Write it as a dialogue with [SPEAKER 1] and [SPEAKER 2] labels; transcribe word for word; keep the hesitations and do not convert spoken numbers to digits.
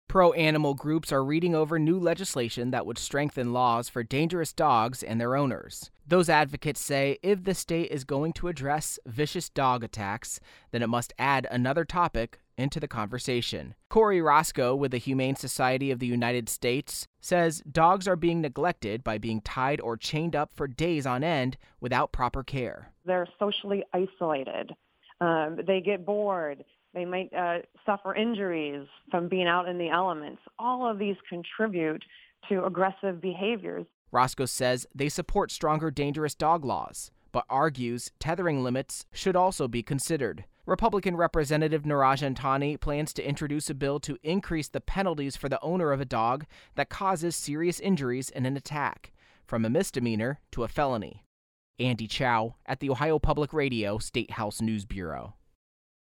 [SPEAKER 1] Pro-animal groups are reading over new legislation that would strengthen laws for dangerous dogs and their owners. Those advocates say if the state is going to address vicious dog attacks, then it must add another topic into the conversation. Corey Roscoe with the Humane Society of the United States says dogs are being neglected by being tied or chained up for days on end without proper care.
[SPEAKER 2] They're socially isolated. Um, they get bored. They might uh, suffer injuries from being out in the elements. All of these contribute to aggressive behaviors.
[SPEAKER 1] Roscoe says they support stronger dangerous dog laws, but argues tethering limits should also be considered. Republican Representative Niraj Antani plans to introduce a bill to increase the penalties for the owner of a dog that causes serious injuries in an attack, from a misdemeanor to a felony. Andy Chow at the Ohio Public Radio State House News Bureau.